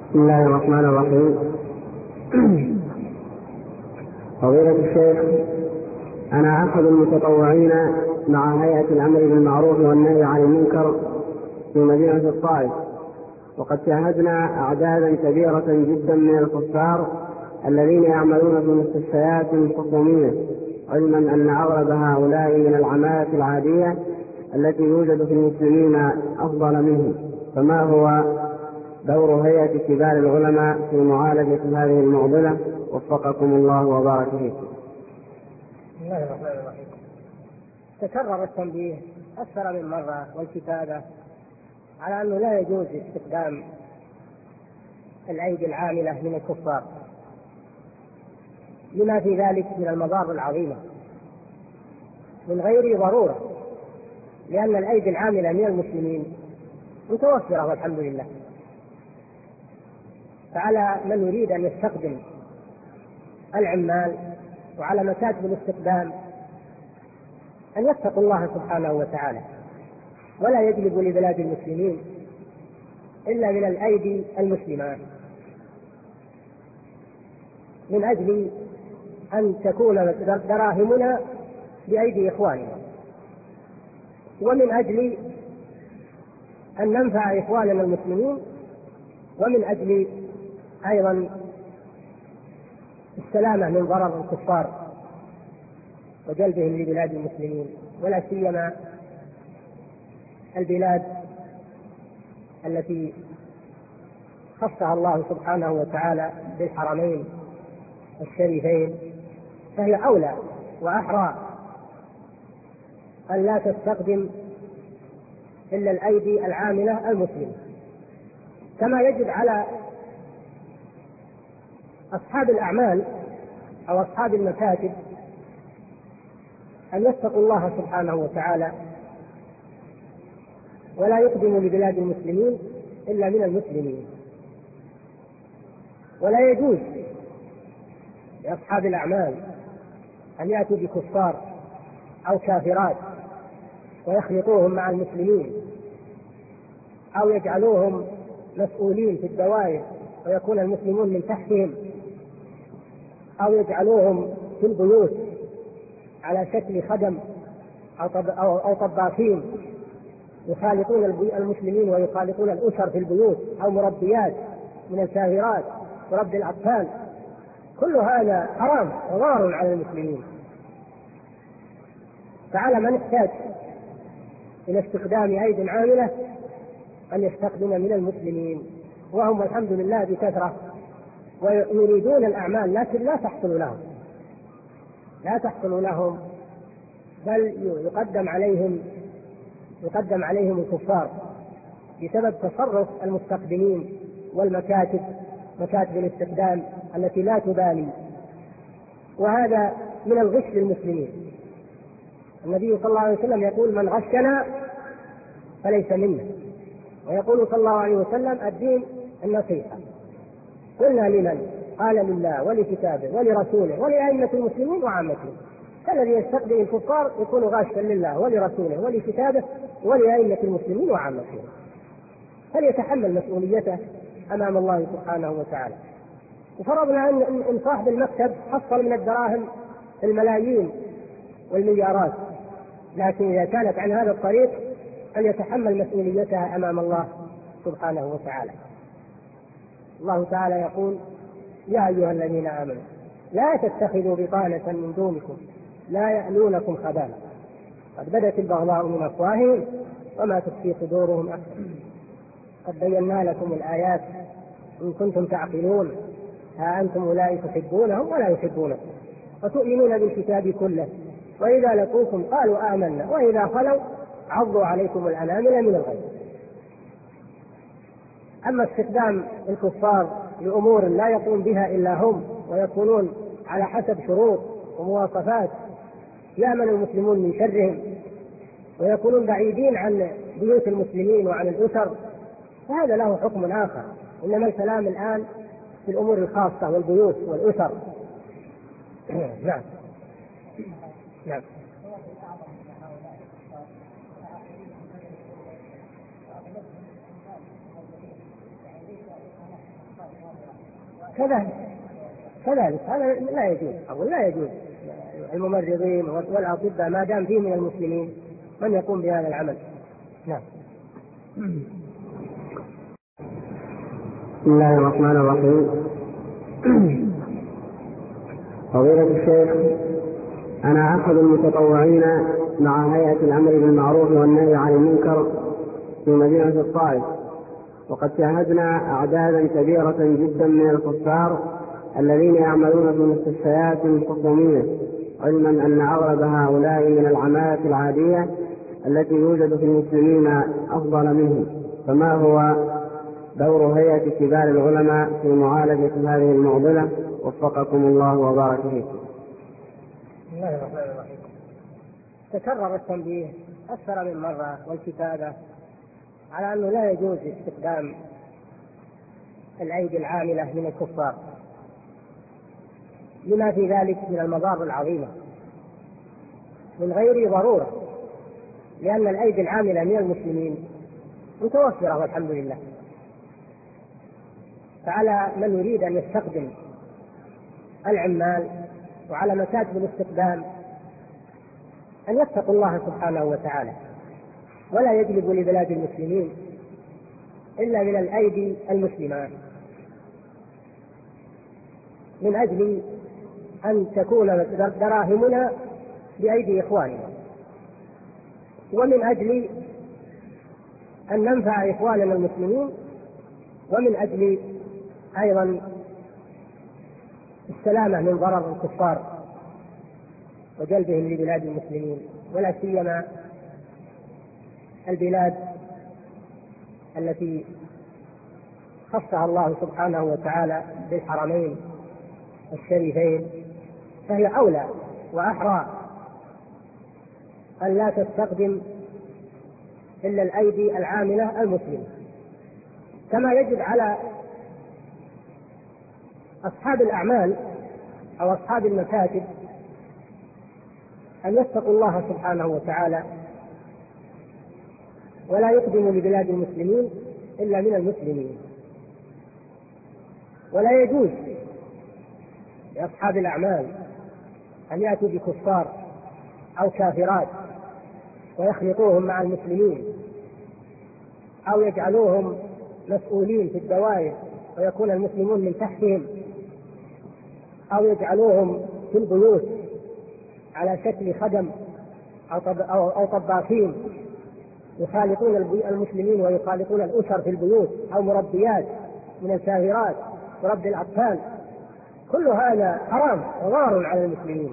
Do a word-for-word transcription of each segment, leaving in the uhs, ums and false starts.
بسم الله الرحمن الرحيم. فضيلة الشيخ، أنا أحد المتطوعين مع هيئة الأمر بالمعروف والنهي عن المنكر في مدينة الطائف، وقد شاهدنا أعدادا كبيرة جدا من الكفار الذين يعملون في المستشفيات الحكومية، علما أن أغلب هؤلاء من العمالة العادية التي يوجد في المسلمين أفضل منهم، فما هو دور هيئة كبار العلماء في معالجة هذه المعضلة؟ وفقكم الله وبارك فيكم. بسم الله الرحمن الرحيم. تكرر التنبيه أكثر من مرة والكتابة على أنه لا يجوز استخدام الأيدي العاملة من الكفار لما في ذلك من المضار العظيمة من غير ضرورة، لأن الأيدي العاملة من المسلمين متوفرة والحمد لله. فعلى من يريد أن يستخدم العمال وعلى مكاتب الاستخدام أن يتقوا الله سبحانه وتعالى، ولا يجلبوا لبلاد المسلمين إلا من الأيدي المسلمة، من أجل أن تكون دراهمنا بأيدي إخواننا، ومن أجل أن ننفع إخواننا المسلمين، ومن أجل أيضا السلامة من ضرر الكفار وجلبهم لبلاد المسلمين، ولا سيما البلاد التي خصها الله سبحانه وتعالى بالحرمين الشريفين، فهي أولى وأحرى أن لا تستخدم إلا الأيدي العاملة المسلمة. كما يجب على أصحاب الأعمال أو أصحاب المكاتب أن يتقوا الله سبحانه وتعالى ولا يقدموا لبلاد المسلمين إلا من المسلمين. ولا يجوز لأصحاب الأعمال أن يأتوا بكفار أو كافرات ويخلطوهم مع المسلمين، أو يجعلوهم مسؤولين في الدوائر ويكون المسلمون من تحتهم، أو يجعلوهم في البيوت على شكل خدم أو طباخين يخالطون المسلمين ويخالطون الأسر في البيوت، أو مربيات من الكافرات وربي الأطفال. كل هذا حرام وضار على المسلمين. فعلى من يحتاج إلى استخدام أيدي عاملة أن يستخدم من المسلمين، وهم الحمد لله بكثرة ويريدون الأعمال، لكن لا تحصل لهم لا تحصل لهم بل يقدم عليهم يقدم عليهم الكفار بسبب تصرف المستخدمين والمكاتب، مكاتب الاستخدام التي لا تبالي. وهذا من الغش للمسلمين. النبي صلى الله عليه وسلم يقول: من غشنا فليس منا. ويقول صلى الله عليه وسلم: الدين النصيحة. قلنا: لمن؟ قال: لله ولكتابه ولرسوله ولأئمة المسلمين وعامتهم. فالذي يستخدم الكفار يكون غاشا لله ولرسوله ولكتابه ولأئمة المسلمين وعامتهم، فليتحمل مسؤوليته أمام الله سبحانه وتعالى. وفرضنا أن صاحب المكتب حصل من الدراهم الملايين والمليارات، لكن إذا كانت عن هذا الطريق أن يتحمل مسؤوليتها أمام الله سبحانه وتعالى. الله تعالى يقول: يا أيها الذين آمنوا لا تتخذوا بطانة من دونكم لا يألونكم خبالا قد بدت البغضاء من أفواههم وما تخفي صدورهم أكبر قد بينا لكم الآيات إن كنتم تعقلون ها أنتم أولئك تحبونهم ولا يحبونكم وتؤمنون بالكتاب كله وإذا لقوكم قالوا آمنا وإذا خلوا عضوا عليكم الأنامل من الغيظ. أما استخدام الكفار لأمور لا يقوم بها إلا هم، ويكونون على حسب شروط ومواصفات يأمن المسلمون من شرهم، ويكونون بعيدين عن بيوت المسلمين وعن الأسر، فهذا له حكم آخر. إنما الكلام الآن في الأمور الخاصة والبيوت والأسر. نعم نعم. كذلك كذلك هذا لا يجوز أو لا يجوز. الممرضين والأطباء ما دام فيه من المسلمين من يقوم بهذا العمل. نعم. بسم الله الرحمن الرحيم. فضيلة الشيخ، أنا أحد المتطوعين مع هيئة الأمر بالمعروف والنهي عن المنكر في مدينة الطائف، وقد شاهدنا أعدادا كبيرة جدا من الكفار الذين يعملون في المستشفيات الحكومية، علما أن أغلب هؤلاء من العمالة العادية التي يوجد في المسلمين أفضل منهم، فما هو دور هيئة كبار العلماء في معالجة هذه المعضلة؟ وفقكم الله وبارك فيكم. بسم الله الرحمن الرحيم. تكرر التنبيه أكثر من مرة والكتابة على أنه لا يجوز استخدام الأيدي العاملة من الكفار لما في ذلك من المضار العظيمة من غير ضرورة، لأن الأيدي العاملة من المسلمين متوفرة والحمد لله. فعلى من يريد أن يستخدم العمال وعلى مكاتب الاستخدام أن يتقوا الله سبحانه وتعالى ولا يجلبوا لبلاد المسلمين إلا من الأيدي المسلمة، من أجل أن تكون دراهمنا بأيدي إخواننا، ومن أجل أن ننفع إخواننا المسلمين، ومن أجل أيضا السلامة من ضرر الكفار وجلبهم لبلاد المسلمين، ولا سيما البلاد التي خصها الله سبحانه وتعالى بالحرمين الشريفين، فهي أولى وأحرى أن لا تستخدم إلا الأيدي العاملة المسلمة. كما يجب على أصحاب الأعمال أو أصحاب المكاتب أن يتقوا الله سبحانه وتعالى ولا يقدموا لبلاد المسلمين إلا من المسلمين. ولا يجوز لأصحاب الأعمال أن يأتوا بكفار أو كافرات ويخلطوهم مع المسلمين، أو يجعلوهم مسؤولين في الدوائر ويكون المسلمون من تحتهم، أو يجعلوهم في البيوت على شكل خدم أو طباخين يخالطون المسلمين ويخالطون الأسر في البيوت، أو مربيات من الكافرات تربي الأطفال. كل هذا حرام وضار على المسلمين.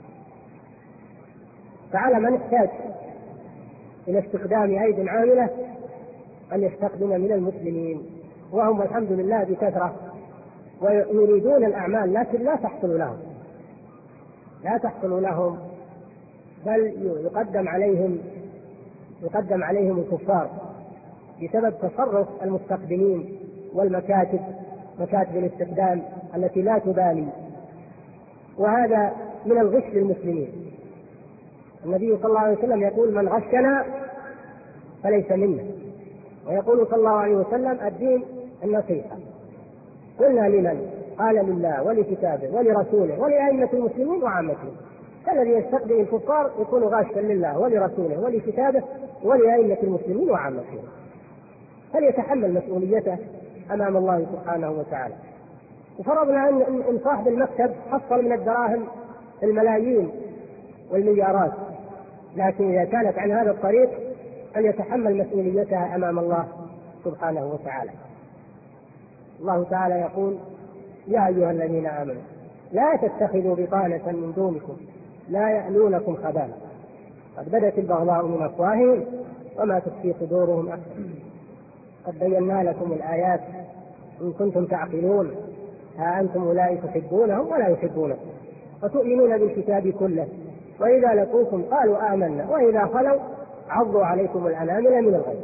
فعلى من يحتاج إلى استخدام أيدي عاملة أن يستخدم من المسلمين، وهم الحمد لله بكثرة ويريدون الأعمال لكن لا تحصل لهم لا تحصل لهم بل يقدم عليهم يقدم عليهم الكفار بسبب تصرف المستخدمين والمكاتب، مكاتب الاستخدام التي لا تبالي. وهذا من الغش للمسلمين. النبي صلى الله عليه وسلم يقول: من غشنا فليس منا. ويقول صلى الله عليه وسلم: الدين النصيحة. قلنا: لمن؟ قال: لله ولكتابه ولرسوله ولأئمة المسلمين وعامتهم. فالذي يستخدم الكفار يكون غاشا لله ولرسوله ولكتابه ولأئمة المسلمين وعامتهم، فليتحمل مسؤوليته أمام الله سبحانه وتعالى. وفرضنا أن صاحب المكتب حصل من الدراهم الملايين والمليارات، لكن إذا كانت عن هذا الطريق أن يتحمل مسؤوليتها أمام الله سبحانه وتعالى. الله تعالى يقول: يا أيها الذين آمنوا لا تتخذوا بطانة من دونكم لا يألونكم خبالا قد بدت البغضاء من أفواههم وما تخفي صدورهم أكبر قد بينا لكم الآيات إن كنتم تعقلون ها أنتم أولئك تحبونهم ولا يحبونكم وتؤمنون بالكتاب كله وإذا لقوكم قالوا آمنا وإذا خلوا عضوا عليكم الأنامل من الغيظ.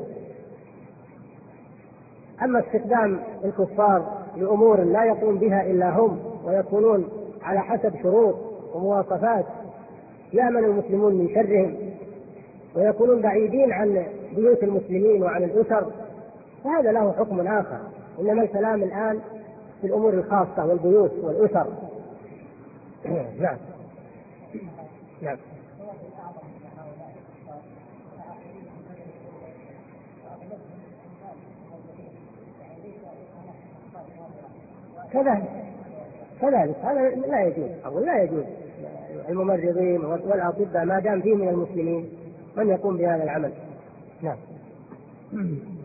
أما استخدام الكفار لأمور لا يقوم بها إلا هم ويكونون على حسب شروط ومواصفات يأمن المسلمون من شرهم ويكونون بعيدين عن بيوت المسلمين وعن الأسر، فهذا له حكم آخر. إنما الكلام الآن في الأمور الخاصة والبيوت والأسر. نعم نعم. كذلك كذلك هذا لا يجوز أو لا يجوز. الممرضين والأطباء ما دام فيه من المسلمين من يقوم بهذا العمل. نعم.